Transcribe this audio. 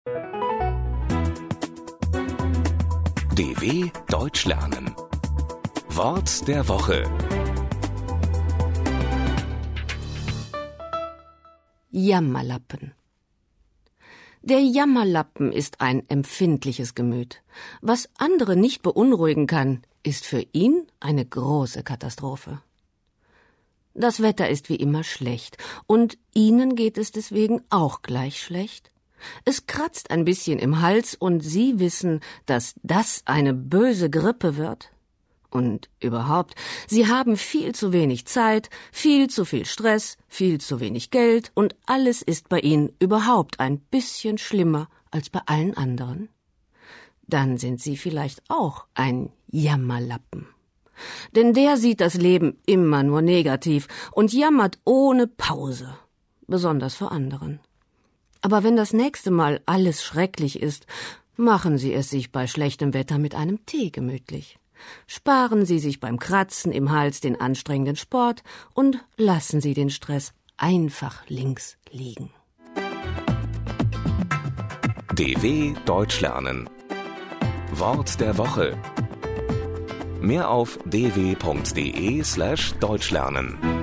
DW Deutsch lernen. Wort der Woche. Jammerlappen. Der Jammerlappen ist ein empfindliches Gemüt. Was andere nicht beunruhigen kann, ist für ihn eine große Katastrophe. Das Wetter ist wie immer schlecht, und Ihnen geht es deswegen auch gleich schlecht. Es kratzt ein bisschen im Hals, und Sie wissen, dass das eine böse Grippe wird. Und überhaupt, Sie haben viel zu wenig Zeit, viel zu viel Stress, viel zu wenig Geld, und alles ist bei Ihnen überhaupt ein bisschen schlimmer als bei allen anderen. Dann sind Sie vielleicht auch ein Jammerlappen. Denn der sieht das Leben immer nur negativ und jammert ohne Pause, besonders vor anderen. Aber wenn das nächste Mal alles schrecklich ist, machen Sie es sich bei schlechtem Wetter mit einem Tee gemütlich. Sparen Sie sich beim Kratzen im Hals den anstrengenden Sport und lassen Sie den Stress einfach links liegen. DW Deutsch lernen. Wort der Woche. Mehr auf dw.de/deutschlernen.